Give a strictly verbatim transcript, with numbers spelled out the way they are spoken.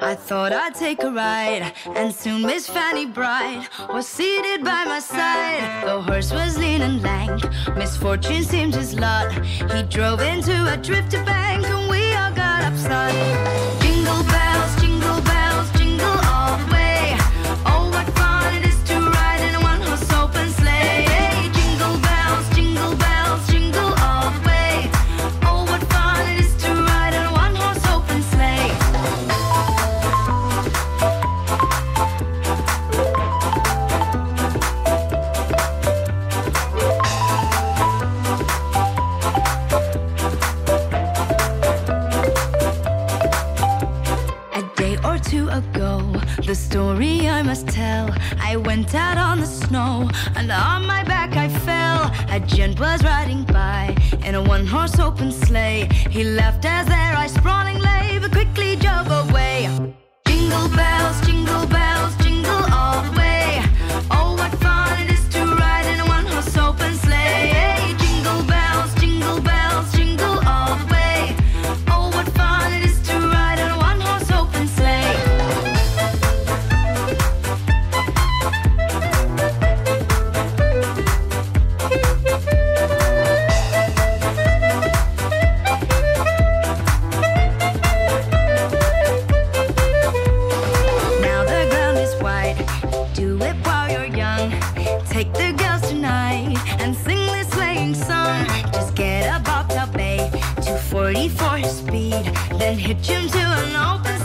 I thought I'd take a ride, and soon Miss Fanny Bright was seated by my side. The horse was lean and lank, misfortune seemed his lot. He drove into a drifted bank, and we all got upset. Jingle bells, jingle bells, jingle all the way. Oh, what fun it is to ride in a one-horse open sleigh. Hey, jingle bells, jingle bells, jingle all the way. Oh, what fun it is to ride in a one-horse open sleigh. Two ago, the story I must tell. I went out on the snow, and on my back I fell. A gent was riding by in a one-horse open sleigh. He laughed as their eyes sprawling lay, but quickly drove away. Jingle bells, jingle bells, jingle all the way. Oh, what fun it is to ride in a one-horse open sleigh. Hey, jingle bells, jingle bells, jingle all the way. Oh, what fun it is to ride in a one-horse open sleigh. Take the girls tonight and sing this sleighing song. Just get a Bobtail Bay, two forty for his speed, then hitch him to an open